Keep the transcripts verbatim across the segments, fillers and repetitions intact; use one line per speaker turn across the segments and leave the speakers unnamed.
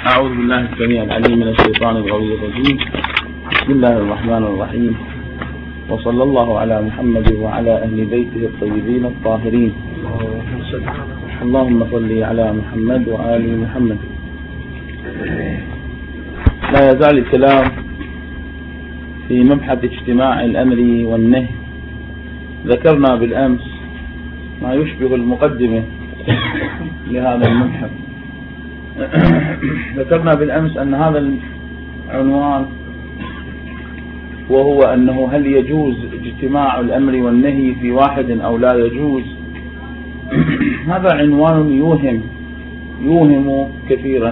أعوذ بالله السميع العليم من الشيطان الغوي الرجيم. بسم الله الرحمن الرحيم، وصلى الله على محمد وعلى أهل بيته الطيبين الطاهرين. اللهم صل على محمد وآل محمد. لا يزال الكلام في مبحث اجتماع الأمر والنهي. ذكرنا بالأمس ما يشبه المقدمة لهذا المبحث. ذكرنا بالأمس أن هذا العنوان وهو أنه هل يجوز اجتماع الأمر والنهي في واحد أو لا يجوز. هذا عنوان يوهم يوهم كثيرا،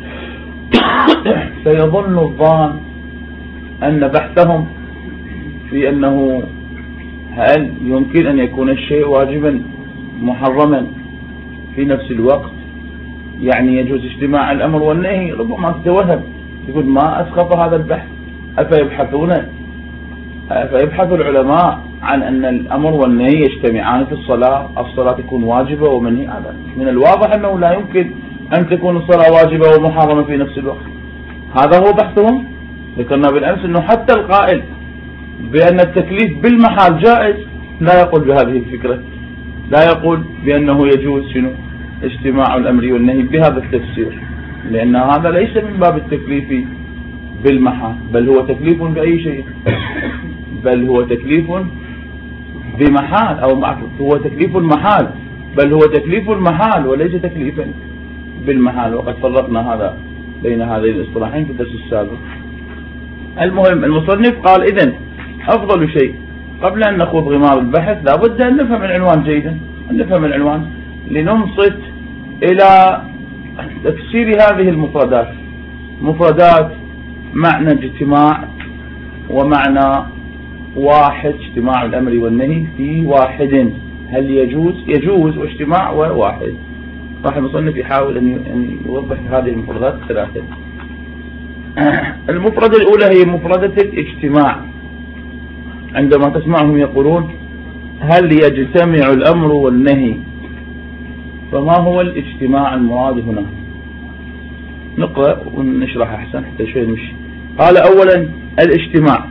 فيظن الظان أن بحثهم في أنه هل يمكن أن يكون الشيء واجبا محرما في نفس الوقت، يعني يجوز اجتماع الأمر والنهي. ربما تتوهم يقول ما أسقط هذا البحث، أفيبحثون أفيبحث العلماء عن أن الأمر والنهي يجتمعان في الصلاة، الصلاة تكون واجبة ومنهي. هذا من الواضح أنه لا يمكن أن تكون الصلاة واجبة ومحرمة في نفس الوقت. هذا هو بحثهم. ذكرنا بالأمس أنه حتى القائل بأن التكليف بالمحال جائز لا يقول بهذه الفكرة، لا يقول بأنه يجوز شنو اجتماع الأمر والنهي بهذا التفسير، لأن هذا ليس من باب التكليف بالمحال، بل هو تكليف بأي شيء، بل هو تكليف بمحال، أو هو تكليف محال، بل هو تكليف محال وليس تكليفا بالمحال. وقد فرقنا هذا بين هذين الاصطلاحين في الدرس السابق. المهم المصنف قال إذن أفضل شيء قبل أن نخوض غمار البحث لابد أن نفهم العنوان جيدا، أن نفهم العنوان لننصت إلى تفسير هذه المفردات. مفردات معنى اجتماع ومعنى واحد، اجتماع الأمر والنهي في واحد، هل يجوز؟ يجوز، واجتماع وواحد. راح المصنف يحاول أن يوضح هذه المفردات الثلاثة. المفردة الأولى هي مفردة الاجتماع. عندما تسمعهم يقولون هل يجتمع الأمر والنهي، فما هو الاجتماع المراد هنا؟ نقرأ ونشرح أحسن حتى شوي نمشي. قال أولا الاجتماع،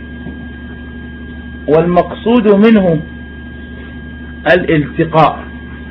والمقصود منه الالتقاء،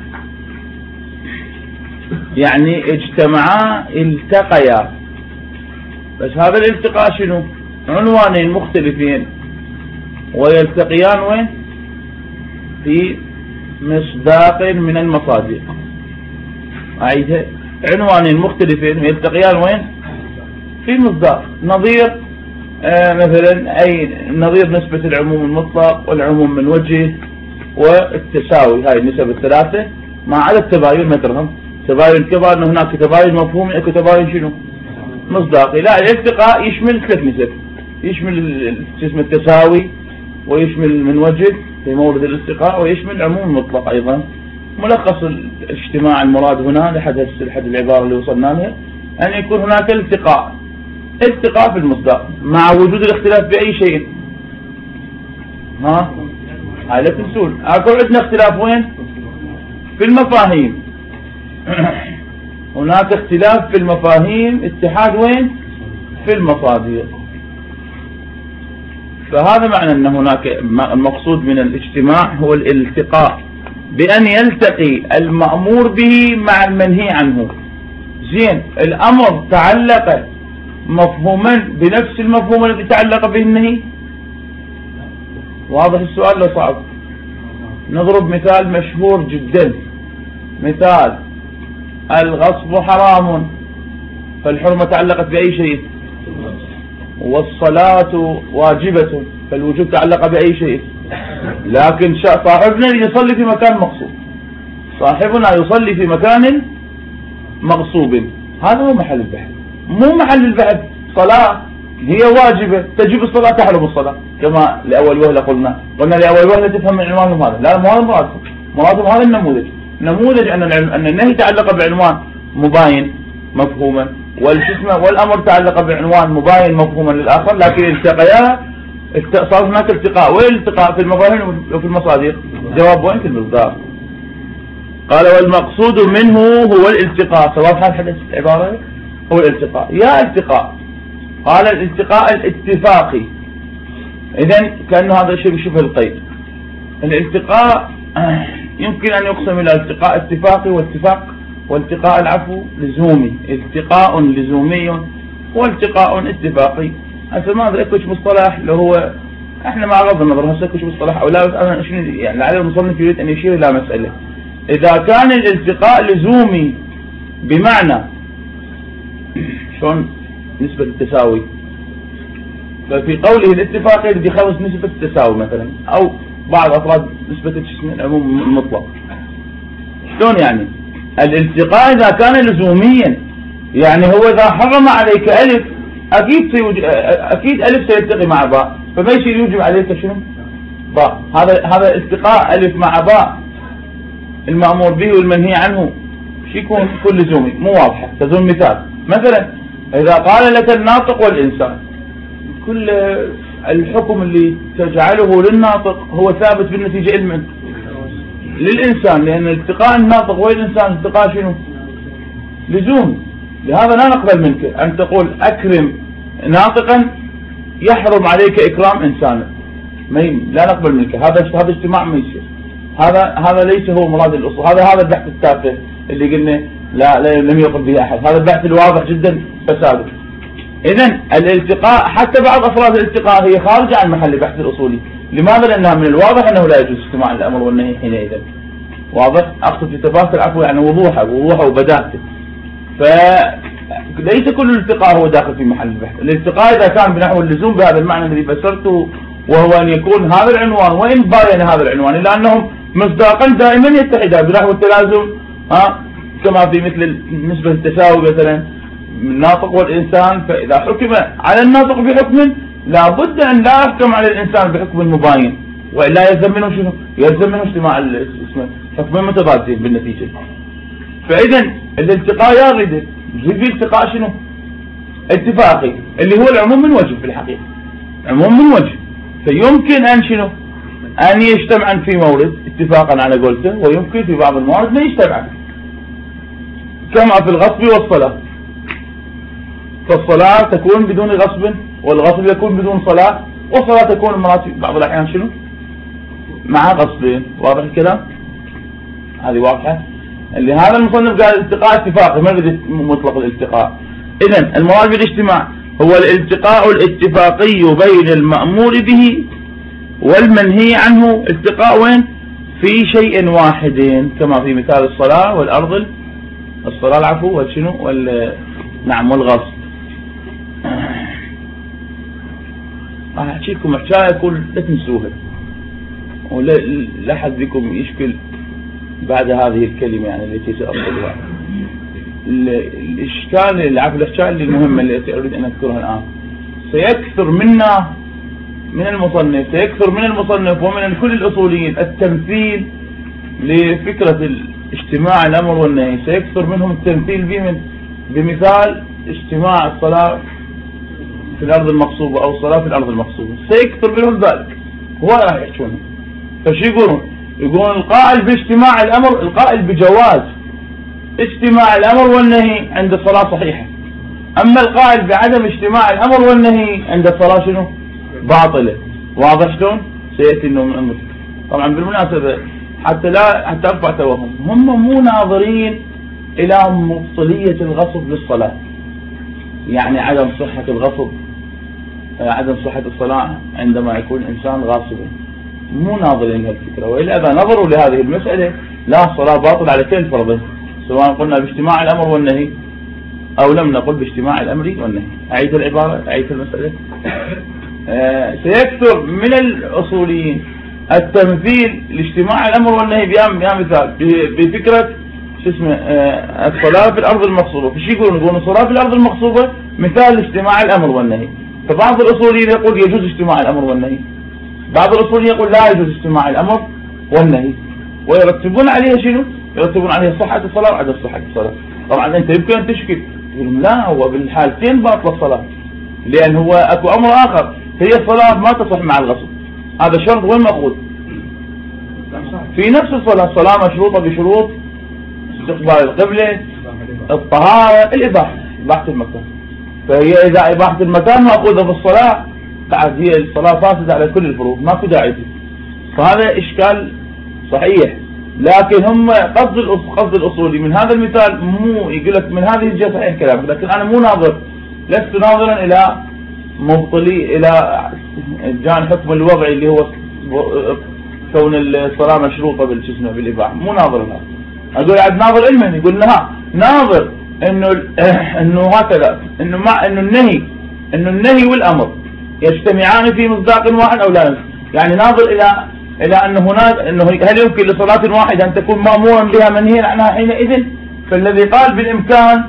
يعني اجتمعا التقيا. بس هذا الالتقاء شنو؟ عنوانين مختلفين ويلتقيان وين؟ في مصداق من المصادق. أعيدها، عنوانين مختلفين ويلتقيان وين؟ في مصداق. نظير آه مثلا أي نظير نسبة العموم المطلق والعموم من وجه والتساوي، هاي النسب الثلاثة مع عدد تباين مترهم. تباين كبار أنه هناك تباين مفهومي، اكو تباين شنو؟ مصداقي. لا، الالتقاء يشمل ثلاث نسب، يشمل اسم التساوي ويشمل من وجه في مورد الالتقاء ويشمل عموم مطلق أيضا. ملخص الاجتماع المراد هنا لحد لحد العبارة اللي وصلنا لها أن يكون هناك التقاء، التقاء في المصداق مع وجود الاختلاف بأي شيء. ها هاي لا تنسون، اكو عندنا اختلاف وين؟ في المفاهيم. هناك اختلاف في المفاهيم، اتحاد وين؟ في المصادر. فهذا معنى أن هناك المقصود من الاجتماع هو الالتقاء، بأن يلتقي المأمور به مع المنهي عنه. زين، الأمر تعلق مفهوما بنفس المفهوم الذي تعلق به النهي. واضح السؤال لو صعب؟ نضرب مثال مشهور جدا، مثال الغصب حرام، فالحرمة تعلقت بأي شيء؟ والصلاة واجبة، فالوجوب تعلق بأي شيء؟ لكن صاحبنا يصلي في مكان مغصوب، صاحبنا يصلي في مكان مغصوب، هذا هو محل البحث. مو محل البحث صلاة هي واجبة، تجب الصلاة تحرم الصلاة، كما لأول وهلة قلنا قلنا لأول وهلة تفهم من عنوانهم هذا. لا، مو هذا مرادهم، مرادهم هذا النموذج، نموذج أن أن النهي تعلق بعنوان مباين مفهوما، والجسم والأمر تعلق بعنوان مباين مفهوما للآخر، لكن التقيا صار هناك التقاء. وين الالتقاء؟ في المفاهيم وفي المصادر. جواب وين؟ في المصدر. قال والمقصود منه هو الالتقاء. سواء حال حدث العبارة هو الالتقاء. يا التقاء، قال الالتقاء الاتفاقي، إذن كأنه هذا الشيء بشبه القيد. الالتقاء يمكن أن يقسم إلى التقاء اتفاقي واتفاق، والتقاء العفو لزومي. التقاء لزومي والتقاء اتفاقي. هسه ما أدري اكو مصطلح اللي هو احنا مع غض النظر هسه اكو مصطلح او لا، بس انا شنو يعني لعل المصنف يريد ان يشير الى مسألة. اذا كان الالتقاء لزومي بمعنى شلون نسبة التساوي، ففي قوله الاتفاقي الذي يخلص نسبة التساوي مثلا، او بعض افراد نسبة الجسم العموم المطلق. شلون يعني؟ الالتقاء اذا كان لزوميا يعني هو اذا حرم عليك الف اكيد اكيد الف سيلتقي مع باء، فما يصير يوجب عليك شنو؟ باء. هذا هذا التقاء الف مع باء المأمور به والمنهي عنه شو يكون؟ كل لزومي مو واضحة. تزوم مثال مثلا اذا قال لك الناطق والانسان، كل الحكم اللي تجعله للناطق هو ثابت بالنتيجة لمن؟ للإنسان، لأن التقاء الناطق والإنسان التقاء شنو؟ لزوم. لهذا لا نقبل منك أن تقول أكرم ناطقا يحرم عليك إكرام إنسانا، لا نقبل منك هذا هذا اجتماع ما يصير. هذا هذا ليس هو مراد الأصول. هذا هذا البحث التافه اللي قلنا لا, لا لم يقل به أحد، هذا البحث الواضح جدا فساده. إذن الالتقاء حتى بعض أفراد الالتقاء هي خارجة عن محل البحث الأصولي. لماذا؟ لأنها من الواضح أنه لا يجوز اجتماع الأمر والنهي حينئذ. واضح؟ أقصد في تفاصيل العفو يعني وضوحه ووضوحه وبداهته. فليس كل الالتقاء هو داخل في محل البحث. الالتقاء إذا كان بنحو اللزوم بهذا المعنى الذي فسرته، وهو أن يكون هذا العنوان وإن باين هذا العنوان إلا أنهم مصداقا دائما يتحدان بنحو التلازم، ها كما في مثل نسبة التساوي مثلا الناطق والإنسان. فإذا حكم على الناطق بحكم لابد أن لا يحكم على الإنسان بحكم مباين، وإلا يلزم منه شنو؟ يلزم منه اجتماع حكمين متضادين بالنتيجة. فإذا الالتقاء يارد يجب الالتقاء شنو؟ اتفاقي اللي هو العموم من وجه في الحقيقة، عموم من وجه. فيمكن أن شنو؟ أن يجتمعا في مورد اتفاقا على قولته، ويمكن في بعض الموارد ما يجتمعا، كما في الغصب والصلاة. فالصلاة تكون بدون غصب، والغصب يكون بدون صلاة، والصلاة تكون مراتب بعض الأحيان شنو؟ مع غصبين. واضح الكلام؟ هذه واضحة. اللي هذا المصنف قال الالتقاء اتفاقي، ما يريد مطلق الالتقاء. إذن المراد بالاجتماع هو الالتقاء الاتفاقي بين المأمور به والمنهي عنه. التقاء وين؟ في شيء واحد، كما في مثال الصلاة والأرض الصلاة العفو والشنو وال نعم والغصب. راح احكيكم حكايه كل لا تنسوها، ولا لا حد بكم يشكل بعد هذه الكلمه يعني التي ساقولها. الاشكال العفو الاشكال المهمه التي اريد ان اذكرها الان، سيكثر منا من المصنف سيكثر من المصنف ومن كل الاصوليين التمثيل لفكره اجتماع الامر والنهي. سيكثر منهم التمثيل بمن بمثال اجتماع الصلاة في الأرض المغصوبة أو الصلاة في الأرض المغصوبة، سيكثر منهم ذلك. هو راح يحكون فشي يقولون؟ يقولون القائل باجتماع الأمر، القائل بجواز اجتماع الأمر والنهي عند الصلاة صحيحة، أما القائل بعدم اجتماع الأمر والنهي عند الصلاة شنو؟ باطلة. واضح شلون؟ سيأتي إنه من أمر. طبعا بالمناسبة حتى لا حتى أرفع توهم، هم مو ناظرين إلى مفصلية الغصب للصلاة، يعني عدم صحة الغصب، عدم صحة الصلاة عندما يكون الإنسان غاصبا، مو ناظرين لهالفكرة. وإلا إذا نظروا لهذه المسألة لا، الصلاة باطل على كل فرضه، سواء قلنا باجتماع الأمر والنهي أو لم نقل باجتماع الأمر والنهي. أعيد العبارة، أعيد المسألة. آه سيكثر من الأصوليين التمثيل لاجتماع الأمر والنهي بيا مثال بفكرة شو اسمه آه الصلاة في الأرض المغصوبة. فشي يقولون؟ يقولون الصلاة في الأرض المغصوبة مثال اجتماع الأمر والنهي. فبعض الأصوليين يقول يجوز اجتماع الأمر والنهي، بعض الأصوليين يقول لا يجوز اجتماع الأمر والنهي، ويرتبون عليها شنو؟ يرتبون عليها صحة الصلاة وعدم صحة الصلاة. طبعا أنت يمكن أن تشكل يقولون لا، هو بالحالتين باطل الصلاة، لأن هو أكو أمر آخر، هي الصلاة ما تصح مع الغصب. هذا شرط وين مأخوذ؟ في نفس الصلاة. الصلاة مشروطة بشروط استقبال القبلة، الطهارة، الإباحة. إباحة المكان. فهي إذا إباحة المكان مأخوذة في الصلاة بعد هي الصلاة فاسدة على كل الفروض، ما في داعي. فهذا إشكال صحيح، لكن هم قصد قصد الأصولي من هذا المثال مو يقول لك من هذه الجهة صحيح كلامك، لكن أنا مو ناظر، لست ناظرا إلى مبطلي إلى جان حكم الوضعي اللي هو كون الصلاة مشروطة بالجسم بالإباحة، مو ناظر لها. أقول عاد ناظر علما يقول لها ناظر إنه إنه هكذا إنه مع إنه النهي إنه النهي والأمر يجتمعان في مصداق واحد أو لا، يعني ناظر إلى إلى أنه هناك أنه هل يمكن لصلاة واحدة أن تكون مأمورا بها منهيا عنها حينئذ؟ فالذي قال بالإمكان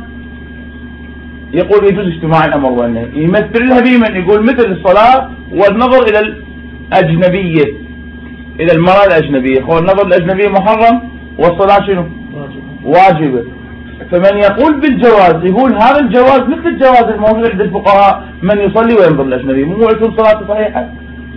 يقول يجوز اجتماع الأمر والنهي، يمثل لها بمن يقول مثل الصلاة والنظر إلى الأجنبية، إلى المرأة الأجنبية، هو النظر الأجنبية محرم والصلاة شنو؟ واجبة. فمن يقول بالجواز يقول هذا الجواز مثل الجواز الموجود عند الفقهاء من يصلي وينظر الأجنبي، مو يكون صلاته صحيحة،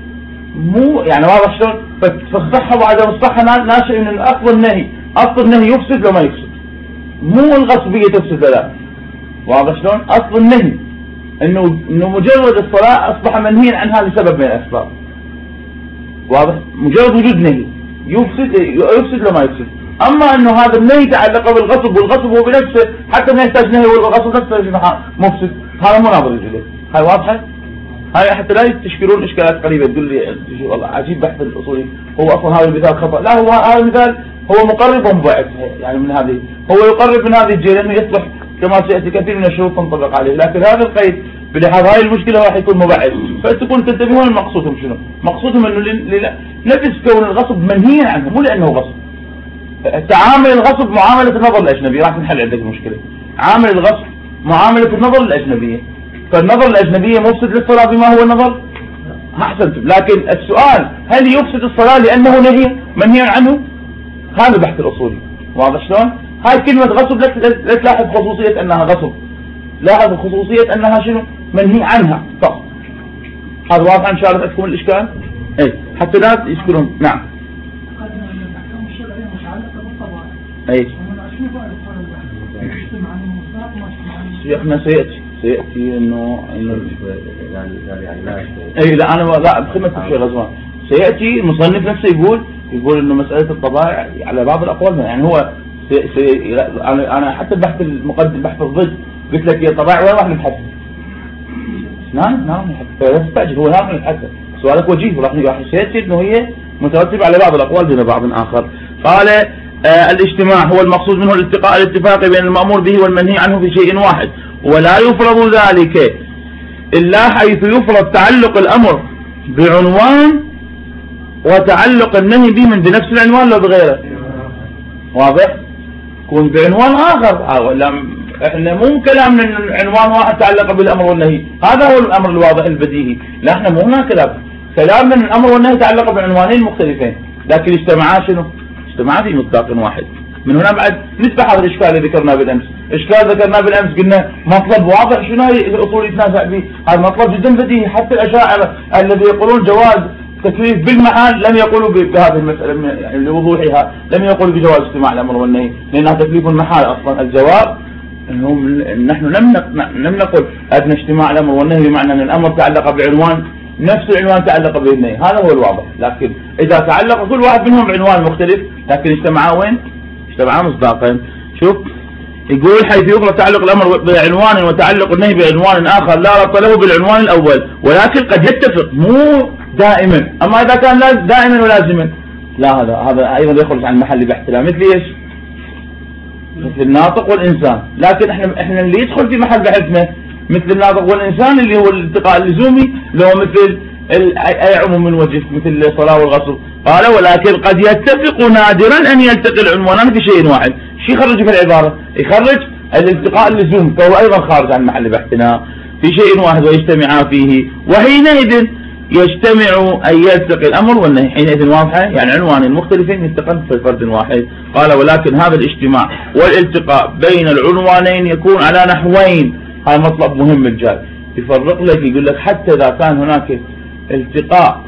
مو يعني واضح شلون؟ فالصحة وعدم الصحة ناشئ من أصل النهي، أصل النهي يفسد لو ما يفسد، مو الغصبية تفسد لا، واضح شلون؟ أصل النهي إنه إنه مجرد الصلاة أصبح منهيا عنها لسبب من الأسباب، واضح؟ مجرد وجود نهي يفسد يفسد لو ما يفسد. أما أنه هذا النهي تعلق بالغصب، والغصب هو بنفسه حتى ما يحتاج نهي، والغصب نفسه مفسد، هذا مو ناظر الجديد. هاي واضحة؟ هاي حتى لا تشكلون إشكالات قريبة تقول لي والله عجيب بحث الأصولي، هو أصلا هذا المثال خطأ، لا هو هذا المثال هو مقرب ومبعث يعني من هذه، هو يقرب من هذه الجهة لأنه يصلح كما سيأتي كثير من الشروط تنطبق عليه، لكن هذا القيد بلحاظ هاي المشكلة راح يكون مبعث، فتكون تنتبهون مقصودهم شنو؟ مقصودهم أنه نفس كون الغصب منهيا عنه، مو لأنه غصب. تعامل الغصب معاملة النظر الأجنبي، راح نحل عندك المشكلة. عامل الغصب معاملة النظر الأجنبية، فالنظر الأجنبية مفسد للصلاة بما هو النظر؟ أحسنتم، لكن السؤال هل يفسد الصلاة لأنه نهي منهي عنه؟ هذا بحث الأصولي، واضح شلون؟ هاي كلمة غصب لا تلاحظ خصوصية أنها غصب، لاحظ خصوصية أنها شنو؟ منهي عنها فقط. هذا واضح إن شاء الله تكون الإشكال؟ إيه حتى لا يشكلون. نعم. أي. شيخنا سيأتي سيأتي إنه إنه أي لا أنا لا بخدمة الشيخ غزوان سيأتي المصنف نفسه يقول يقول إنه مسألة الطبائع على بعض الأقوال، يعني هو سي سي أنا أنا حتى البحث المقدم بحث الضد قلت لك يا طبائع وين راح نبحث؟ نعم نعم لا تستعجل، هو نعم نبحث، سؤالك وجيه وراح راح سيأتي إنه هي مترتبة على بعض الأقوال دون بعض آخر. قال آه الاجتماع هو المقصود منه الالتقاء الاتفاق بين المأمور به والمنهي عنه في شيء واحد، ولا يفرض ذلك إلا حيث يفرض تعلق الأمر بعنوان وتعلق النهي به من بنفس العنوان لو بغيره. واضح؟ يكون بعنوان آخر، ولا احنا مو كلامنا ان عنوان واحد تعلق بالأمر والنهي، هذا هو الأمر الواضح البديهي، لا احنا مو هنا كلام كلامنا ان الأمر والنهي تعلق بعنوانين مختلفين، لكن اجتمعا شنو؟ اجتمعا في مصداق واحد. من هنا بعد نتبع هذا الإشكال اللي ذكرناه بالأمس، إشكال ذكرناه بالأمس قلنا مطلب واضح، شنو هاي الأصول يتنازع فيه؟ هذا مطلب جدا بديهي، حتى الأشاعرة الذي يقولون جواز تكليف بالمحال لم يقولوا بهذه المسألة يعني لوضوحها، لم يقولوا بجواز اجتماع الأمر والنهي لأنها تكليف المحال أصلا. الجواب أنه نحن لم لم نقل أن اجتماع الأمر والنهي بمعنى أن الأمر تعلق بعنوان نفس العنوان تعلق به النهي، هذا هو الواضح، لكن إذا تعلق كل واحد منهم بعنوان مختلف لكن اجتمعا وين؟ اجتمعا مصداقين. شوف يقول حيث يفرض تعلق الأمر بعنوان وتعلق النهي بعنوان آخر لا ربط له بالعنوان الأول، ولكن قد يتفق مو دائما. أما إذا كان دائما ولازما لا، هذا هذا أيضا يخرج عن محل بحث، لا مثل إيش؟ مثل الناطق والإنسان، لكن احنا احنا اللي يدخل في محل بحثنا مثل الناطق والإنسان اللي هو الالتقاء اللزومي اللي هو مثل أي عموم من وجه مثل الصلاة والغسل. قال ولكن قد يتفق نادرا أن يلتقي العنوانان في شيء واحد. شو يخرج في العبارة؟ يخرج الالتقاء اللزومي، فهو أيضا خارج عن محل بحثنا في شيء واحد ويجتمعا فيه، وحينئذ يجتمع أن يلتقي الأمر والنهي، حينئذ واضحة يعني عنوان مختلفين يلتقون في فرد واحد. قال ولكن هذا الاجتماع والالتقاء بين العنوانين يكون على نحوين، هذا مطلب مهم الجاي يفرق لك، يقول لك حتى إذا كان هناك التقاء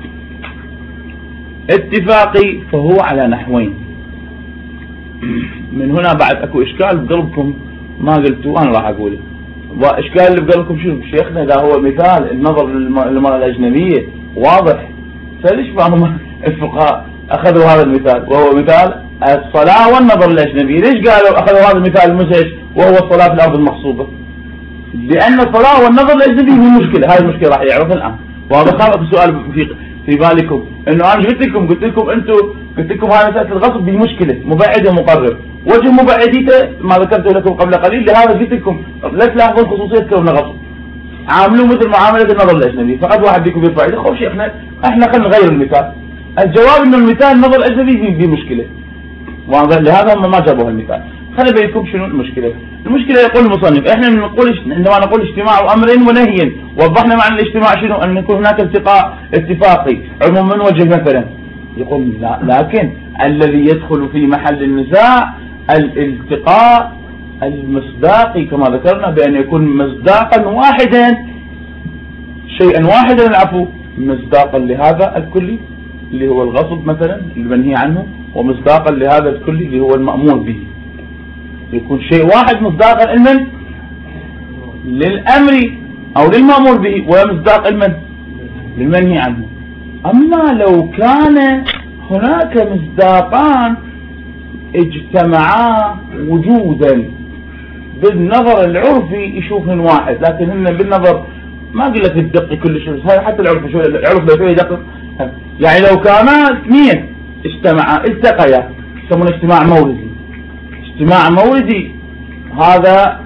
اتفاقي فهو على نحوين. من هنا بعد اكو اشكال بقلبكم ما قلتوا انا راح اقوله، وإشكال اللي بقولكم شنو شيخنا إذا هو مثال النظر للمرأة الأجنبية واضح، فليش ما هم الفقهاء أخذوا هذا المثال وهو مثال الصلاة والنظر الأجنبي؟ ليش قالوا أخذوا هذا المثال المزعج وهو الصلاة في الأرض المغصوبة؟ لأن الصلاة والنظر الأجنبي هي مشكلة، هذه المشكلة راح يعرفها الآن. وهذا خاطئ سؤال في في بالكم، إنه أنا قلت لكم قلت لكم أنتم قلت لكم هذه مسألة الغصب هي مشكلة مبعد ومقرب، وجه مبعديته ما ذكرته لكم قبل قليل، لهذا قلت لكم لا تلاحظون خصوصية كونه غصب، عاملوه مثل معاملة النظر الأجنبي. فقد واحد بيكم يرفع يده خوف شيخنا احنا خلينا نغير المثال. الجواب إنه المثال النظر الأجنبي في مشكلة، واضح؟ لهذا هم ما جابوا هالمثال. خلينا بينكم شنو المشكلة. المشكلة يقول المصنف احنا نقول عندما نقول اجتماع امر ونهي، وضحنا معنى الاجتماع شنو، ان يكون هناك التقاء اتفاقي عموم من وجه مثلا. يقول لا، لكن الذي يدخل في محل النزاع الالتقاء المصداقي كما ذكرنا، بأن يكون مصداقا واحدا، شيئا واحدا العفو، مصداقا لهذا الكلي اللي هو الغصب مثلا المنهي عنه، ومصداقا لهذا الكلي اللي هو المأمور به. يكون شيء واحد مصداقا المن للأمر أو للمأمور به، ومصداق المن للمنهي عنه. أما لو كان هناك مصداقان اجتمعا وجودا بالنظر العرفي يشوفن واحد، لكن هن بالنظر ما اقول لك الدقي كل شيء، هاي حتى العرف شوي العرف شوي دقيق. يعني لو كانا اثنين اجتمعا التقيا يسمونه اجتماع موردي. اجتماع موردي هذا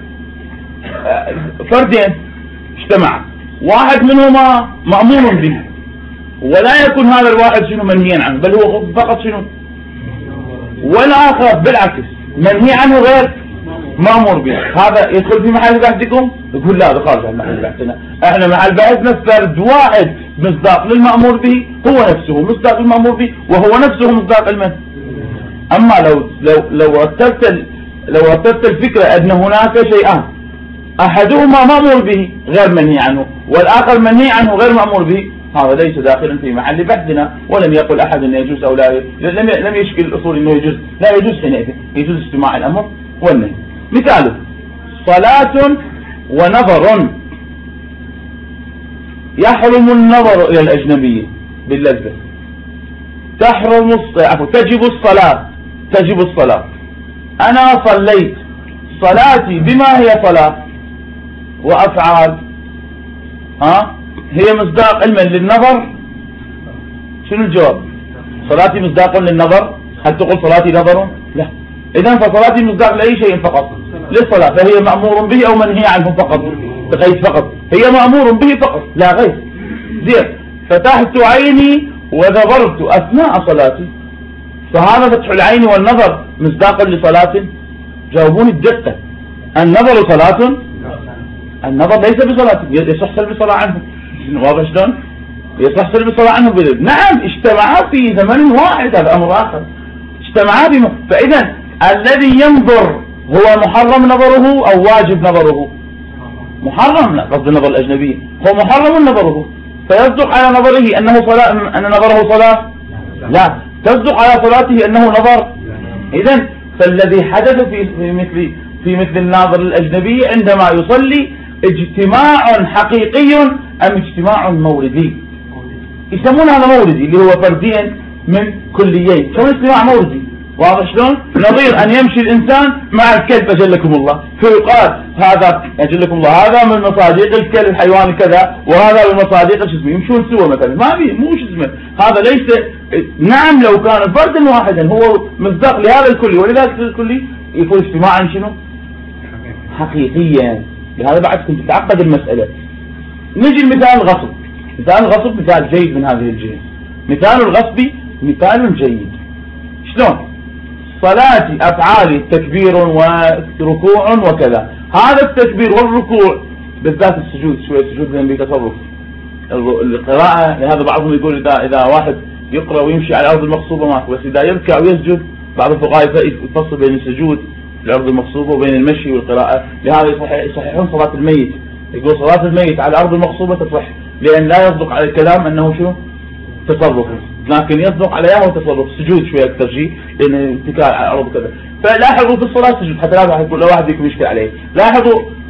فردين اجتمعا، واحد منهما مأمور به، ولا يكون هذا الواحد شنو منهيا عنه، بل هو فقط شنو، والآخر بالعكس منهي عنه غير مأمور به. هذا يدخل في محل بحثكم؟ يقول لا، هذا خارج عن محل بحثنا. احنا محل بحثنا فرد واحد مصداق للمأمور به هو نفسه مصداق للمأمور به، وهو نفسه مصداق المنهي. اما لو لو لو رتبت لو رتبت الفكرة ان هناك شيئان احدهما مأمور به غير منهي عنه، والاخر منهي عنه غير مأمور به، هذا ليس داخلا في محل بحثنا. ولم يقل احد انه يجوز او لا، لم لم يشكل الاصول انه يجوز، لا يجوز حينئذ، يجوز اجتماع الامر والنهي. مثاله صلاة ونظر. يحرم النظر الى الاجنبية باللذة، تحرم عفوا تجب الصلاة تجب الصلاة. انا صليت، صلاتي بما هي صلاة وافعال ها هي مصداق علما للنظر. شنو الجواب؟ صلاتي مصداق للنظر. هل تقول صلاتي نظر؟ لا. اذا فصلاتي مصداق لاي شيء فقط للصلاة، فهي مأمور به او منهي عنه فقط، بقيت فقط هي مأمور به فقط لا غير. زين، فتحت عيني وذبرت اثناء صلاتي، فهذا فتح العين والنظر مصداق لصلاة؟ جاوبوني الدقة. النظر صلاة؟ النظر ليس بصلاة، يصح سلب الصلاة عنه. واضح شلون؟ يصح سلب الصلاة عنه بذلك. نعم اجتمعا في زمن واحد، هذا امر اخر. اجتمعا بما، فاذا الذي ينظر هو محرم نظره او واجب نظره؟ محرم، قصد النظر الاجنبي هو محرم نظره، فيصدق على نظره انه صلاة، ان نظره صلاة؟ لا، تصدق على صلاته انه نظر. اذا فالذي حدث في في مثل في مثل الناظر الاجنبي عندما يصلي اجتماع حقيقي ام اجتماع موردي؟ يسمون هذا موردي اللي هو فردين من كليين، شلون اجتماع موردي؟ واضح شلون؟ نظير ان يمشي الانسان مع الكلب اجلكم الله، فيقال هذا اجلكم الله هذا من مصادق الكلب الحيوان كذا، وهذا من مصادق شو اسمه، يمشون سوا مثلا، ما في مو شو اسمه، هذا ليس. نعم لو كان فردا واحدا هو مصداق لهذا الكلي، ولذلك الكلي يكون اجتماعا شنو؟ حقيقيا. لهذا بعد كنت تتعقد المسألة. نجي لمثال الغصب. مثال الغصب مثال جيد من هذه الجهة. مثال الغصب مثال جيد. شلون؟ صلاتي أفعالي تكبير وركوع وكذا. هذا التكبير والركوع بالذات السجود، شوية السجود لأن بتصرف القراءة. لهذا بعضهم يقول إذا إذا واحد يقرأ ويمشي على الأرض المغصوبة ماكو، بس إذا يركع ويسجد بعض الفقهاء يفصل بين السجود الأرض المغصوبة وبين المشي والقراءة. لهذا يصححون صلاة الميت، يقول صلاة الميت على الأرض المغصوبة تصح، لأن لا يصدق على الكلام أنه شو تصرف، لكن يصدق عليها تصرف سجود شوية أكثر شيء، لأن اتكال على الأرض كذا. فلاحظوا في الصلاة سجود، حتى لا يقول لو واحد يكون يشكل عليه. لاحظوا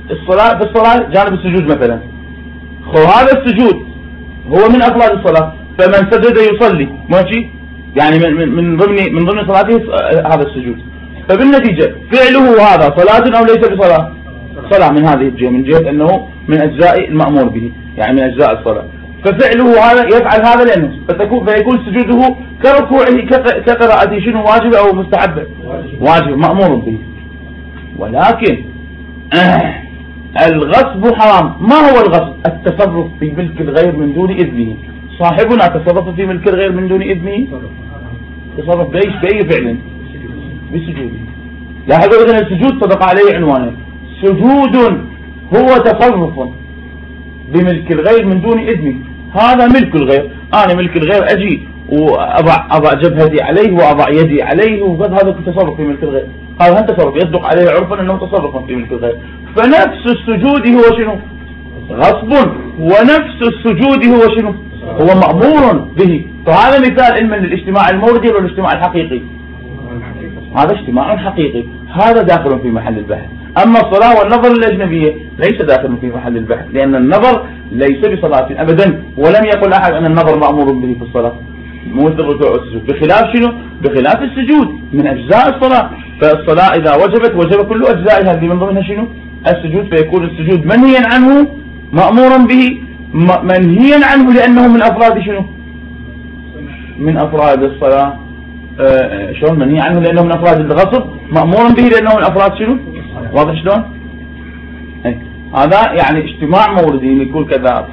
الصلاة بالصلاة جانب السجود مثلا، خو هذا السجود هو من أفراد الصلاة، فمن سجد يصلي ماشي، يعني من من ضمن من ضمن صلاته هذا السجود، فبالنتيجة فعله هذا صلاة أو ليس بصلاة؟ صلاة من هذه الجهة، من جهة أنه من أجزاء المأمور به، يعني من أجزاء الصلاة، ففعله هذا يفعل هذا لأنه فتكون فيكون سجوده كركوعه كقراءته شنو واجب أو مستحب؟ واجب مأمور به. ولكن آه الغصب حرام. ما هو الغصب؟ التصرف في ملك الغير من دون إذنه. صاحبنا تصرف في ملك الغير من دون إذنه، تصرف بأي بأي فعل؟ بسجوده. لاحظوا إذن السجود صدق عليه عنوانه، سجود هو تصرف بملك الغير من دون إذنه. هذا ملك الغير، أنا ملك الغير أجي وأضع أضع جبهتي عليه وأضع يدي عليه، وقد هذا تصرف في ملك الغير، هذا تصرف يصدق عليه عرفا أنه تصرف في ملك الغير. فنفس السجود هو شنو؟ غصب. ونفس السجود هو شنو؟ هو مأمور به. فهذا مثال علما للاجتماع الموردي والاجتماع الحقيقي. هذا اجتماع حقيقي، هذا داخل في محل البحث. أما الصلاة والنظر الأجنبية ليس داخل في محل البحث، لأن النظر ليس بصلاة أبدا، ولم يقل أحد أن النظر مأمور به في الصلاة، مو مثل الركوع والسجود، بخلاف شنو؟ بخلاف السجود من أجزاء الصلاة. فالصلاة إذا وجبت وجب كل أجزائها، اللي من ضمنها شنو؟ السجود، فيكون السجود منهيا عنه مأمورا به، منهيا عنه لأنه من أفراد شنو؟ من أفراد الصلاة. آه شلون منهي عنه؟ لأنه من أفراد الغصب، مأمورا به لأنه من أفراد شنو؟ واضح شلون؟ ايه. هذا يعني اجتماع موردي يكون كذا.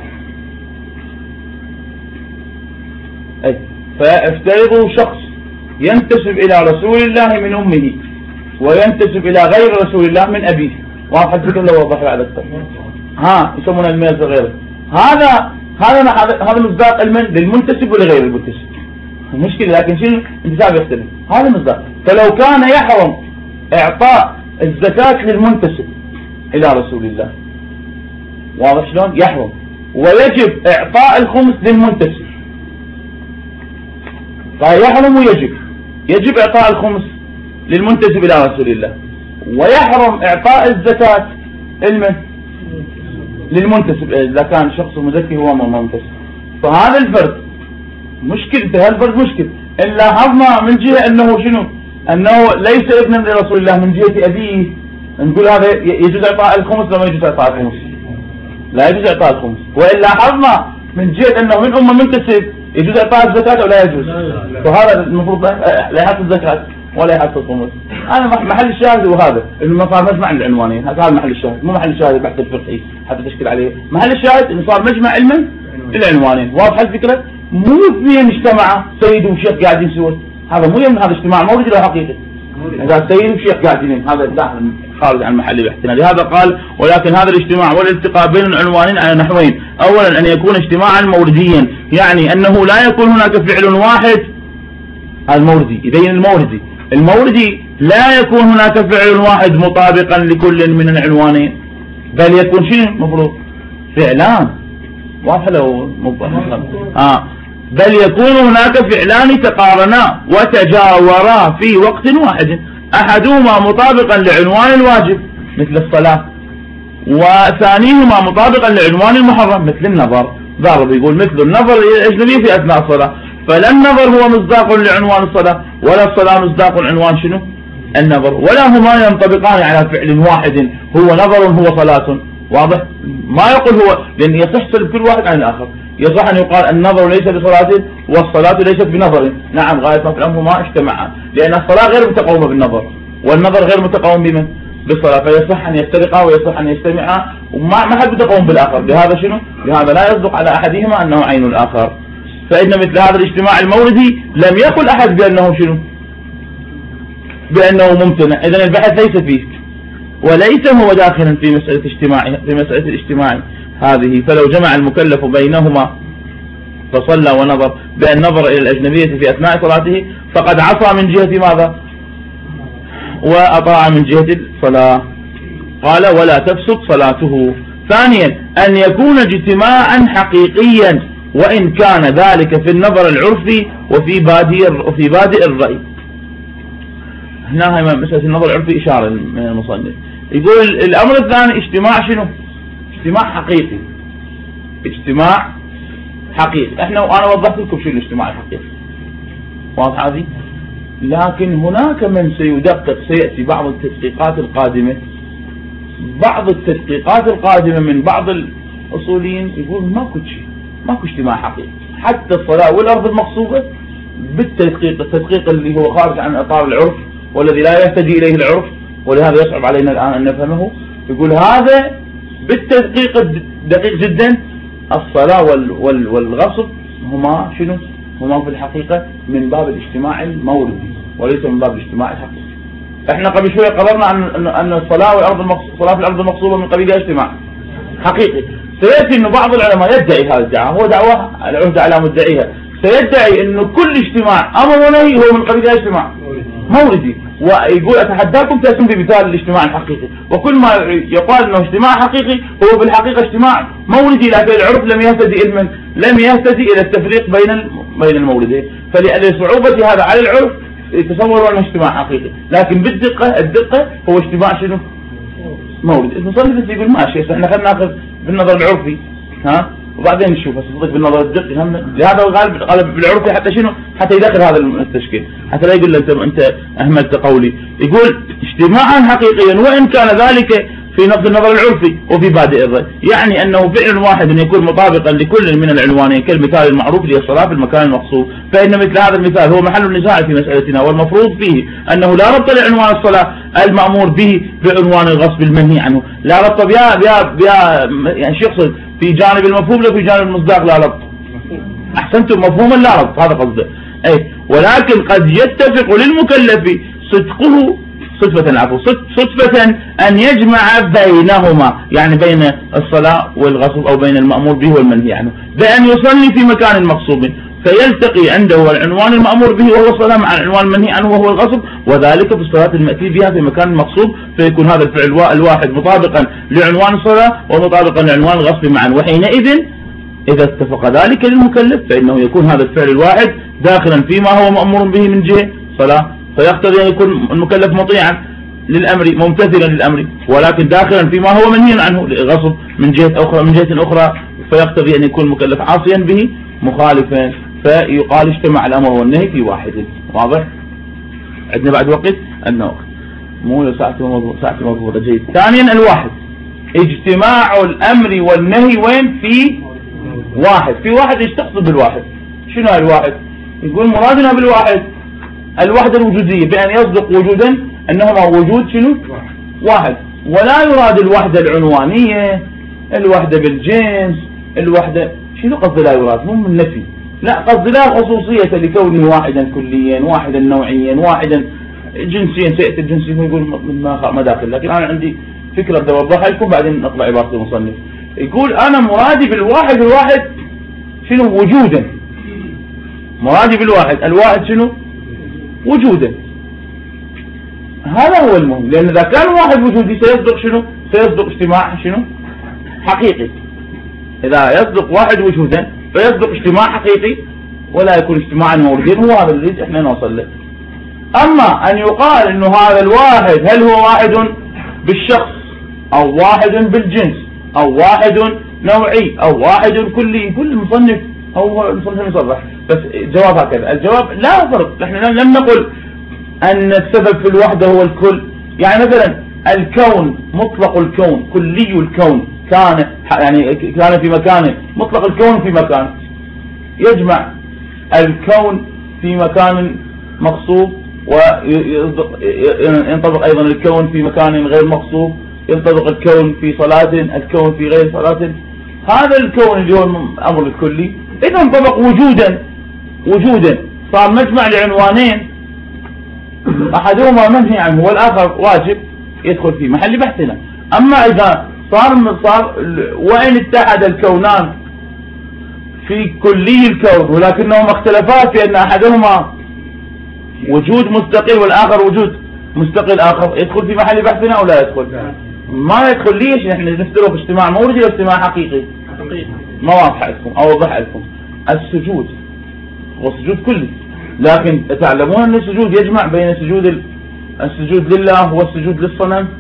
ايه. فافترضوا شخص ينتسب إلى رسول الله من أمه، وينتسب إلى غير رسول الله من أبيه. واضح الفكرة لو وضح بعد أكثر. ها يسمونه الميز غيره. هذا هذا هذا مصداق للمنتسب ولغير المنتسب. المشكلة لكن شنو؟ انتساب يختلف. هذا مصداق. فلو كان يحرم إعطاء الزكاة للمنتسب إلى رسول الله، واضح شلون؟ يحرم. ويجب إعطاء الخمس للمنتسب، فيحرم ويجب يجب إعطاء الخمس للمنتسب إلى رسول الله، ويحرم إعطاء الزكاة المن للمنتسب إذا كان شخص مزكي هو منتسب. فهذا الفرق مشكلة، هذا الفرق مشكل. إن لاحظنا من جهة أنه شنو؟ أنه ليس ابنا لرسول الله من جهة أبيه، نقول هذا يجوز إعطاء الخمس ولا ما يجوز إعطاء الخمس؟ لا يجوز إعطاء الخمس. وإن لاحظنا من جهة أنه من أمة منتسب يجوز إعطاء الزكاة ولا يجوز؟ فهذا المفروض لا يحصل الزكاة ولا يحصل الخمس. أنا محل الشاهد هو هذا، إنه صار مجمع العنوانين. هذا محل الشاهد، مو محل الشاهد البحث الفقهي حتى تشكل عليه. محل الشاهد إنه صار مجمع علما العنوانين. واضح الفكرة؟ مو اثنين اجتمعوا سيد وشيخ قاعدين سوا، هذا مو يمكن، هذا اجتماع موجود ولا حقيقي. إذا سيد وشيخ قاعدين هذا داخل خارج عن محل بحثنا. لهذا قال: ولكن هذا الاجتماع والالتقاء بين العنوانين على نحوين. أولا أن يكون اجتماعا مورديا، يعني أنه لا يكون هناك فعل واحد. الموردي يبين الموردي الموردي لا يكون هناك فعل واحد مطابقا لكل من العنوانين، بل يكون شنو المفروض؟ فعلان. واضح لو آه بل يكون هناك فعلان تقارنا وتجاورا في وقت واحد، أحدهما مطابقا لعنوان الواجب مثل الصلاة، وثانيهما مطابقا لعنوان المحرم مثل النظر. ضارب يقول مثل النظر الأجنبي في أثناء الصلاة، فلا النظر هو مصداق لعنوان الصلاة ولا الصلاة مصداق لعنوان شنو؟ النظر، ولا هما ينطبقان على فعل واحد هو نظر هو صلاة. واضح؟ ما يقول هو، لأن يصح سلب كل واحد عن الآخر. يصح أن يقال النظر ليس بصلاة والصلاة ليست بنظر. نعم، غاية ما في الأمر ما اجتمعا، لأن الصلاة غير متقومة بالنظر والنظر غير متقوم بمن؟ بالصلاة. فيصح أن يفترقا ويصح أن يجتمعا، وما ما حد متقوم بالآخر. لهذا شنو؟ لهذا لا يصدق على أحدهما أنه عين الآخر. فإن مثل هذا الاجتماع الموردي لم يقل أحد بأنه شنو؟ بأنه ممتنع. إذن البحث ليس فيه، وليس هو داخلا في مسألة اجتماع في مسألة الاجتماع هذه. فلو جمع المكلف بينهما فصلى ونظر بأن نظر إلى الأجنبية في أثناء صلاته فقد عصى من جهة ماذا؟ وأطاع من جهة الصلاة. قال: ولا تفسد صلاته. ثانيا أن يكون اجتماعا حقيقيا، وإن كان ذلك في النظر العرفي وفي بادئ وفي بادئ الرأي. هنا مسألة النظر العرفي إشارة من المصنف، يقول الأمر الثاني اجتماع شنو؟ اجتماع حقيقي. اجتماع حقيقي. احنا وانا وضحت لكم شو الاجتماع الحقيقي، واضح هذه؟ لكن هناك من سيدقق، سيأتي بعض التدقيقات القادمة، بعض التدقيقات القادمة من بعض الأصوليين يقول ماكو شيء، ماكو اجتماع حقيقي، حتى الصلاة والأرض المقصوبة بالتدقيق، التدقيق اللي هو خارج عن إطار العرف والذي لا يهتدي إليه العرف، ولهذا يصعب علينا الآن أن نفهمه. يقول هذا بالتدقيق الدقيق جدا الصلاة وال والغصب هما شنو؟ هما في الحقيقة من باب الاجتماع الموردي وليس من باب الاجتماع الحقيقي. احنا قبل شوية قررنا عن أن الصلاة والأرض المقصوبة، الصلاة في الأرض المقصوبة من قبيل اجتماع حقيقي. سيأتي أن بعض العلماء يدعي هذا الادعاء، هو دعوة العهدة على مدعيها، سيدعي أنه كل اجتماع أمر ونهي هو من قبيل اجتماع موردي، ويقول أتحداكم تأتون بمثال الاجتماع الحقيقي، وكل ما يقال أنه اجتماع حقيقي هو بالحقيقة اجتماع موردي، لكن العرف لم يهتدي إلى لم يهتدي إلى التفريق بين بين الموردين، فلصعوبة هذا على العرف يتصور أنه اجتماع حقيقي، لكن بالدقة الدقة هو اجتماع شنو؟ موردي. المصنف يقول ماشي، احنا خلينا ناخذ بالنظر العرفي ها وبعدين نشوف، بس نضيف بالنظر الدقي هم، لهذا غالب غالب بالعرفي حتى شنو؟ حتى يدخل هذا التشكيل، حتى لا يقول انت انت اهملت قولي. يقول اجتماعا حقيقيا وان كان ذلك في نفس النظر العرفي وفي بادئ الرأي، يعني انه فعل واحد يكون مطابقا لكل من العنوانين كالمثال المعروف للصلاة في المكان المقصود، فان مثل هذا المثال هو محل النزاع في مسألتنا، والمفروض فيه انه لا ربط لعنوان الصلاة المأمور به بعنوان الغصب المنهي عنه، لا ربط بها بها بها يعني شو يقصد؟ في جانب المفهوم لا في جانب المصداق لا ربط. احسنتم، مفهوما لا ربط، هذا قصده. اي ولكن قد يتفق للمكلف صدقه صدفة عفوا صدفة أن يجمع بينهما، يعني بين الصلاة والغصب أو بين المأمور به والمنهي عنه، بأن يصلي في مكان مقصوب فيلتقي عنده العنوان المأمور به وهو الصلاة مع العنوان المنهي عنه وهو الغصب، وذلك في الصلاة المأتي بها في مكان مقصود، فيكون هذا الفعل الواحد مطابقا لعنوان الصلاة ومطابقا لعنوان الغصب معا، وحينئذ إذا اتفق ذلك للمكلف فإنه يكون هذا الفعل الواحد داخلا فيما هو مأمور به من جهة صلاة، فيقتضي أن يكون المكلف مطيعا للأمر ممتثلا للأمر، ولكن داخلا فيما هو منهي عنه غصب من جهة أخرى من جهة أخرى، فيقتضي أن يكون المكلف عاصيا به مخالفا، فيقال اجتمع الأمر والنهي في واحد. واضح؟ عندنا بعد وقت؟ عندنا وقت، مو ساعتي مضبوطة ساعتي مضبوطة. جيد. ثانيا الواحد، اجتماع الأمر والنهي وين؟ في واحد. في واحد. ايش تقصد بالواحد؟ شنو الواحد؟ يقول مرادنا بالواحد الوحدة الوجودية، بأن يصدق وجودا أنهما وجود شنو؟ واحد، ولا يراد الوحدة العنوانية، الوحدة بالجنس، الوحدة شنو قصد لا يراد؟ مو من نفي، لا قصد لا خصوصية لكونه واحدا كليا، واحدا نوعيا، واحدا جنسيا. سيأتي الجنسي يقول ما داخل، لكن أنا عندي فكرة بدي أوضحها لكم بعدين نطلع عبارة المصنف. يقول أنا مرادي بالواحد الواحد شنو؟ وجودا. مرادي بالواحد الواحد شنو؟ وجودا. هذا هو المهم، لأن إذا كان واحد وجودي سيصدق شنو؟ سيصدق اجتماع شنو؟ حقيقي. إذا يصدق واحد وجودا فيصدق اجتماع حقيقي ولا يكون اجتماعا مورديا، هو هذا اللي احنا نوصل له. أما أن يقال إنه هذا الواحد هل هو واحد بالشخص أو واحد بالجنس أو واحد نوعي أو واحد كلي، يقول المصنف هو المصنف يصرح، بس جواب هكذا. الجواب لا فرق، نحن لم نقل أن السبب في الوحدة هو الكل. يعني مثلا الكون، مطلق الكون، كلي الكون كان يعني كان في مكانه، مطلق الكون في مكان، يجمع الكون في مكان مقصود، وينطبق أيضا الكون في مكان غير مقصود، ينطبق الكون في صلاة، الكون في غير صلاة. هذا الكون اللي هو الأمر الكلي إذا انطبق وجودا وجودا، صار مجمع لعنوانين أحدهما منهي عنه والآخر واجب، يدخل في محل بحثنا. أما إذا صار صار وإن اتحد الكونان في كلي الكون ولكنهما اختلفا في أن أحدهما وجود مستقل والآخر وجود مستقل آخر، يدخل في محل بحثنا أو لا يدخل؟ ما يدخل. ليش؟ نحن نفترض اجتماع موردي واجتماع حقيقي. ما واضح لكم أو أوضح لكم. السجود هو سجود كلي، لكن تعلمون أن السجود يجمع بين سجود السجود لله والسجود للصنم،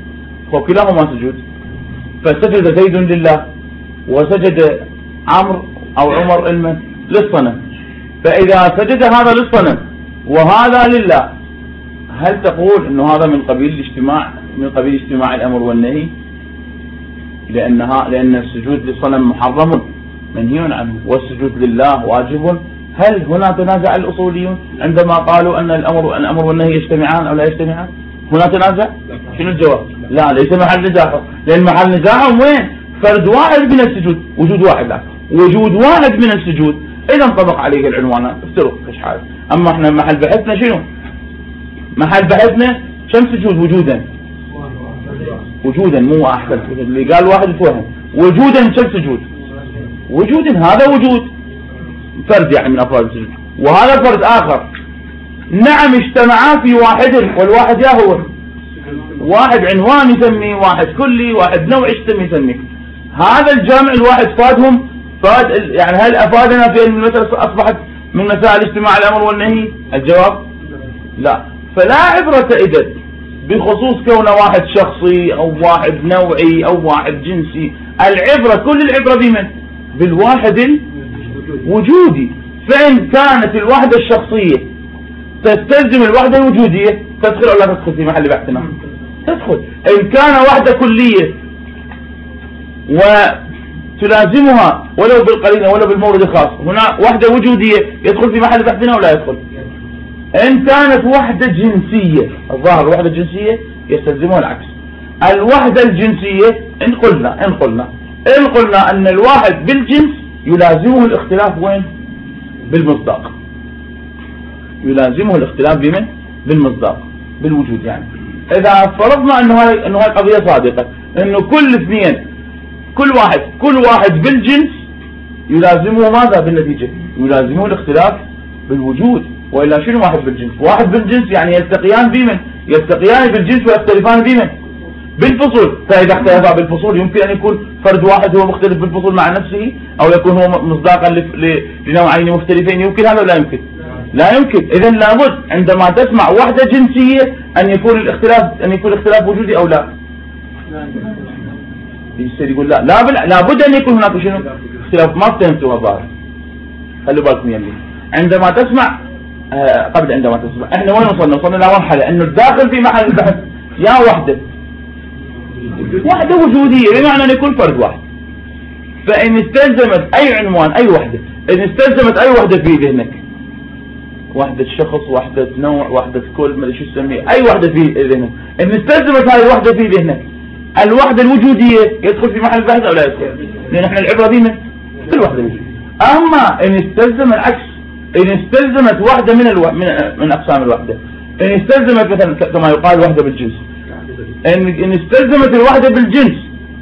وكلاهما سجود. فسجد زيد لله وسجد عمرو أو عمر علما للصنم، فإذا سجد هذا للصنم وهذا لله، هل تقول أنه هذا من قبيل الاجتماع من قبيل اجتماع الأمر والنهي؟ لأنها لأن السجود للصنم محرم منهي عنه والسجود لله واجب. هل هنا تنازع الأصوليون عندما قالوا أن الأمر الأمر والنهي يجتمعان أو لا يجتمعان؟ هنا تنازع؟ شنو الجواب؟ لا، ليس محل نزاعهم، لأن محل نزاعهم وين؟ فرد واحد من السجود، وجود واحد، لا وجود واحد من السجود إذا انطبق عليه العنوانات افترق ايش حال. أما احنا محل بحثنا شنو؟ محل بحثنا كم سجود وجودا؟ وجودا، مو أحسن اللي قال واحد فهم وجودا كم سجود؟ وجودا، هذا وجود فرد يعني من أفراد السجود، وهذا فرد آخر. نعم اجتمعا في واحد، والواحد يا هو واحد عنوان يسميه، واحد كلي، واحد نوع يسميه. هذا الجامع الواحد فادهم فاد، يعني هل أفادنا في أن المسألة أصبحت من مسائل اجتماع الأمر والنهي؟ الجواب لا. فلا عبرة إذن بخصوص كون واحد شخصي أو واحد نوعي أو واحد جنسي، العبرة كل العبرة بمن؟ بالواحد الوجودي. فإن كانت الوحدة الشخصية تستلزم الوحدة الوجودية تدخل أو لا تدخل في محل بحثنا؟ تدخل. إن كان وحدة كلية وتلازمها ولو بالقرينة ولو بالمورد الخاص، هنا وحدة وجودية يدخل في محل بحثنا ولا يدخل؟ إن كانت وحدة جنسية، الظاهر وحدة جنسية يستلزمها العكس. الوحدة الجنسية إن قلنا إن قلنا إن قلنا أن الواحد بالجنس يلازمه الاختلاف وين؟ بالمصداق. يلازمه الاختلاف بمن؟ بالمصداق، بالوجود. يعني إذا فرضنا أنه هاي أنه هاي قضية صادقة، أنه كل اثنين كل واحد كل واحد بالجنس يلازمه ماذا بالنتيجة؟ يلازمه الاختلاف بالوجود. وإلا شنو واحد بالجنس؟ واحد بالجنس يعني يلتقيان بمن؟ يلتقيان بالجنس ويختلفان بمن؟ بالفصول. فإذا اختلفا بالفصول يمكن أن يكون فرد واحد هو مختلف بالفصول مع نفسه، أو يكون هو مصداقا لنوعين مختلفين. يمكن هذا ولا يمكن؟ لا يمكن. إذن لابد عندما تسمع وحدة جنسية أن يكون الاختلاف أن يكون الاختلاف وجودي أو لا؟ يصير يقول لا لا لابد أن يكون هناك شنو؟ اختلاف. ما فهمتوا الظاهر، خلوا بالكم يمين. عندما تسمع آه قبل عندما تسمع احنا وين وصلنا؟ وصلنا إلى مرحلة أنه الداخل في محل البحث يا وحدة وحدة وجودية، بمعنى أن يكون فرد واحد. فإن استلزمت أي عنوان أي وحدة، إن استلزمت أي وحدة في ذهنك، وحدة شخص، وحدة نوع، وحدة كل، ما ادري شو تسميه، أي وحدة في ذهنك، إن استلزمت هاي الوحدة في ذهنك، الوحدة الوجودية يدخل في محل البحث أو لا يدخل؟ لأن احنا العبرة بينا بالوحدة الوجودية. أما إن استلزم العكس، إن استلزمت وحدة من الو... من من أقسام الوحدة، إن استلزمت مثلا كما يقال وحدة بالجنس، إن إن استلزمت الوحدة بالجنس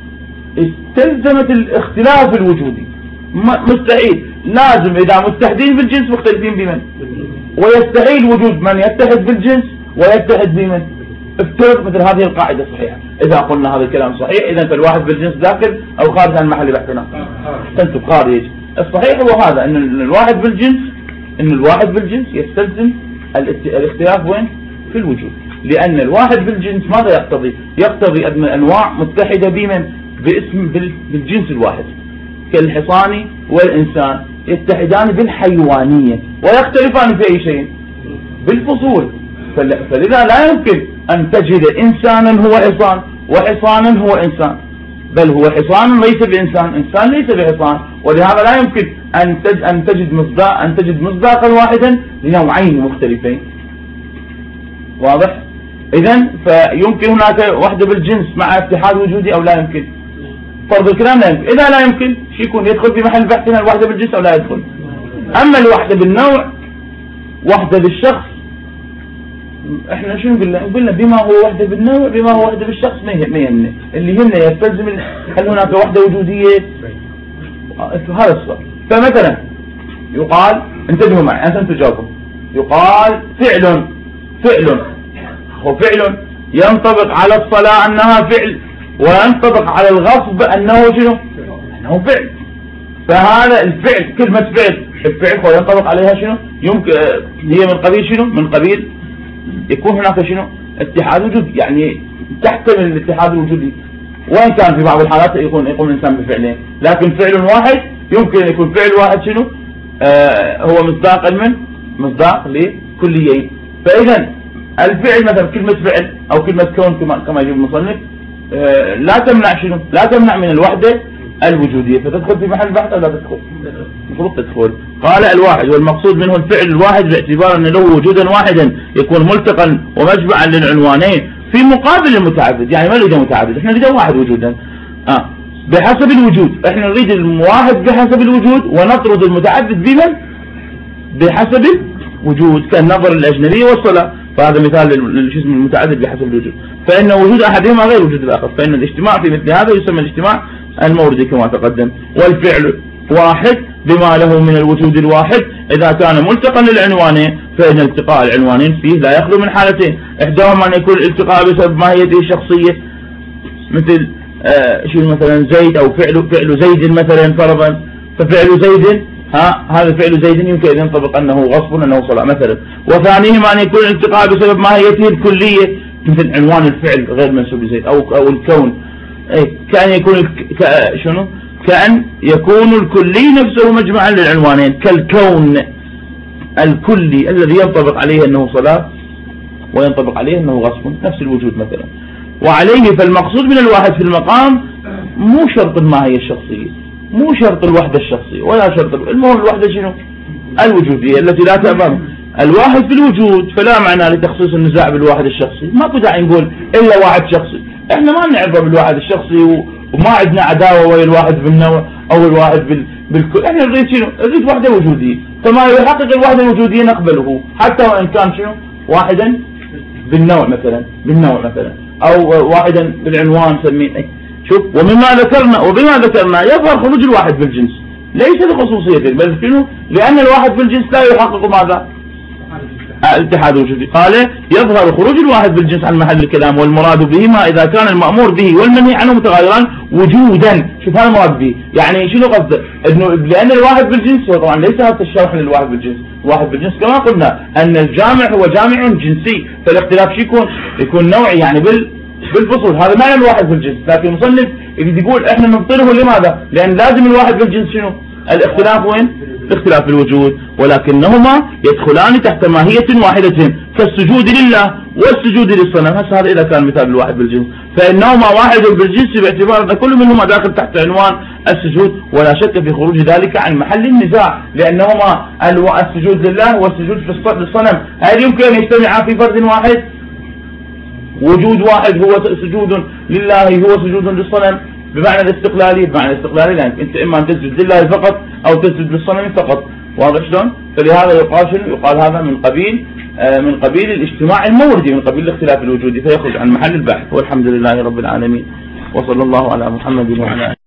استلزمت الاختلاف الوجودي. مستحيل، لازم إذا متحدين بالجنس مختلفين بمن؟ ويستحيل وجود من يتحد بالجنس ويتحد بمن؟ افترض مثل هذه القاعدة صحيحة. إذا قلنا هذا الكلام صحيح، إذا فالواحد بالجنس داخل أو خارج عن محل بحثنا؟ تنتب خارج. الصحيح هو هذا، أن الواحد بالجنس أن الواحد بالجنس يستلزم الاختلاف وين؟ في الوجود. لأن الواحد بالجنس ماذا يقتضي؟ يقتضي أن أنواع متحدة بمن؟ باسم بالجنس الواحد، كالحصان والإنسان يتحدان بالحيوانية ويختلفان في أي شيء؟ بالفصول. فلذا لا يمكن أن تجد إنسانا هو حصان وحصانا هو إنسان، بل هو حصان ليس بإنسان، إنسان ليس بحصان. ولهذا لا يمكن أن أن تجد مصداق أن تجد مصداقا واحدا لنوعين مختلفين. واضح؟ إذن فيمكن هناك وحدة بالجنس مع اتحاد وجودي أو لا يمكن؟ فرض الكلام لا يمكن. إذا لا يمكن شو يكون؟ يدخل في محل بحثنا الوحدة بالجنس أو لا يدخل؟ أما الوحدة بالنوع، وحدة بالشخص، احنا شو قلنا؟ قلنا بما هو وحدة بالنوع بما هو وحدة بالشخص ما يهمنا، اللي يهمنا يستلزم هل هناك وحدة وجودية؟ هذا السؤال. فمثلا يقال، انتبهوا معي أنتم تجاوبوا، يقال فعل فعل وفعل ينطبق على الصلاة أنها فعل، وينطبق على الغصب أنه شنو؟ أنه فعل. فهذا الفعل كلمة فعل الفعل هو ينطبق عليها شنو؟ يمكن هي من قبيل شنو؟ من قبيل يكون هناك شنو؟ اتحاد وجود. يعني تحتمل الاتحاد الوجودي، وإن كان في بعض الحالات يكون يقوم الإنسان بفعلين، لكن فعل واحد يمكن أن يكون فعل واحد شنو آه هو مصداق من مصداق لكليين. فإذا الفعل مثلا كلمة فعل أو كلمة كون كما كما يجيب المصنف آه لا تمنع شنو لا تمنع من الوحدة الوجودية، فتدخل في محل بحث أو لا تدخل؟ المفروض تدخل. قال الواحد والمقصود منه الفعل الواحد باعتبار أن له وجودا واحدا يكون ملتقا ومجمعا للعنوانين في مقابل المتعدد. يعني ما نريد متعدد، احنا نريد واحد وجودا آه. بحسب الوجود، احنا نريد الواحد بحسب الوجود ونطرد المتعدد بمن؟ بحسب الوجود، كالنظر الأجنبي والصلاة، فهذا مثال للجسم المتعدد بحسب الوجود، فإن وجود أحدهما غير وجود الآخر، فإن الاجتماع في مثل هذا يسمى الاجتماع الموردي كما تقدم. والفعل واحد بما له من الوجود الواحد إذا كان ملتقا للعنوانين، فإن التقاء العنوانين فيه لا يخلو من حالتين، إحداهما أن يكون الالتقاء بسبب ماهيته الشخصية مثل آه شو مثلا زيد أو فعل فعل زيد مثلا فرضا، ففعل زيد ها هذا فعل زيد يمكن أن ينطبق أنه غصب أنه صلاة مثلا. وثانيهما أن يكون الالتقاء بسبب ماهيته الكلية مثل عنوان الفعل غير منسوب لزيد أو أو الكون، أي كأن يكون ك... شنو كأن يكون الكلي نفسه مجمعا للعنوانين كالكون الكلي الذي ينطبق عليه أنه صلاة وينطبق عليه أنه غصب، نفس الوجود مثلا. وعليه فالمقصود من الواحد في المقام مو شرط الماهية الشخصية، مو شرط الوحدة الشخصية ولا شرط، المهم الوحدة شنو الوجودية التي لا تأمام الواحد في الوجود، فلا معنى لتخصيص النزاع بالواحد الشخصي. ما داعي نقول إلا واحد شخصي، احنا ما نعرف بالواحد الشخصي وما عندنا عداوة ويا الواحد بالنوع أو الواحد بال... بالكل، احنا نريد شنو نريد وحدة وجودية، فما يحقق الوحدة الوجودية نقبله حتى وإن كان شنو واحدا بالنوع مثلا بالنوع مثلا أو واحدا بالعنوان سميه. شوف ومما ذكرنا وبما ذكرنا يظهر خروج الواحد بالجنس ليس لخصوصيته بل شنو لأن الواحد بالجنس لا يحقق ماذا الاتحاد الوجودي. قال يظهر خروج الواحد بالجنس عن محل الكلام، والمراد به ما إذا كان المأمور به والمنهي عنه متغايران وجودا. شوف هذا المراد به، يعني شنو قصده؟ انه لأن الواحد بالجنس هو طبعا ليس هذا الشرح للواحد بالجنس، الواحد بالجنس كما قلنا أن الجامع هو جامع جنسي، فالاختلاف شو يكون؟ يكون نوعي يعني بال بالفصول، هذا معنى الواحد بالجنس. لكن المصنف يقول احنا نبطله لماذا؟ لأن لازم الواحد بالجنس شنو؟ الاختلاف وين؟ الاختلاف في الوجود، ولكنهما يدخلان تحت ماهية واحدة كالسجود لله والسجود للصنم. هسه هذا إذا كان مثال الواحد بالجنس، فإنهما واحد بالجنس باعتبار أن كل منهما داخل تحت عنوان السجود، ولا شك في خروج ذلك عن محل النزاع، لأنهما السجود لله والسجود للصنم هل يمكن أن يجتمعا في فرد واحد؟ وجود واحد هو سجود لله هو سجود للصنم بمعنى الاستقلالي، بمعنى الاستقلالي لأنك أنت إما أن تسجد لله فقط أو تسجد للصنم فقط، واضح شلون؟ فلهذا يقال شنو؟ يقال هذا من قبيل آه من قبيل الاجتماع الموردي، من قبيل الاختلاف الوجودي، فيخرج عن محل البحث. والحمد لله رب العالمين، وصلى الله على محمد وعلى آله.